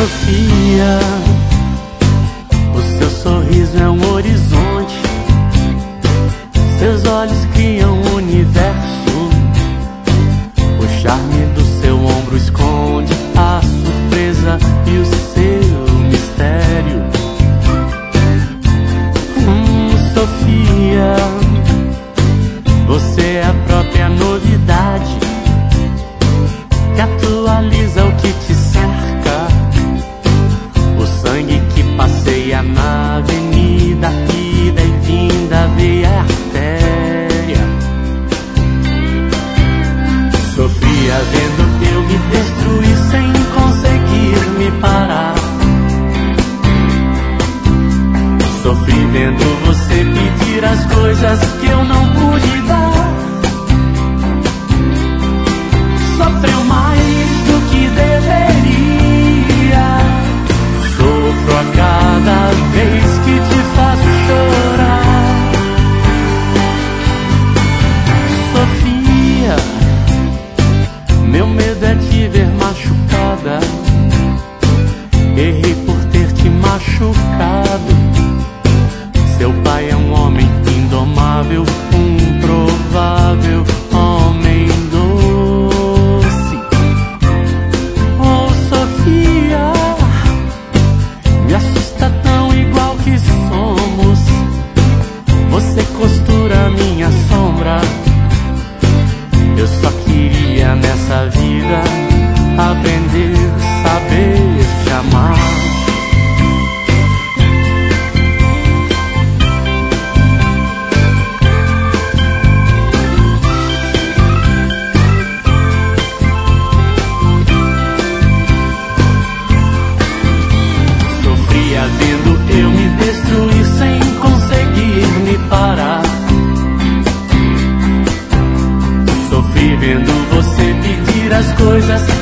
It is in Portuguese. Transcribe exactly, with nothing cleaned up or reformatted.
Sofia, o seu sorriso é um horizonte, seus olhos criam um universo, o charme do seu ombro esconde a surpresa e o seu mistério. Hum, Sofia, você é a própria novidade que atualiza o que te cerca, o sangue que passeia na avenida, ida e vinda, veia e artéria. Sofia, vendo eu me destruir sem conseguir me parar. Sofri vendo você pedir as coisas que eu não pude dar. Sofreu mais do que deveria. Sofro a cada vez que te faço chorar. Sofia, meu medo é te ver machucada. Errei por ter te machucado. Seu pai é um homem indomável, um provável homem doce. Oh, Sofia, me assusta tão igual que somos. Você costura minha sombra. Eu só queria nessa vida aprender, saber te amar. Vendo eu me destruir sem conseguir me parar. Sofri vendo você pedir as coisas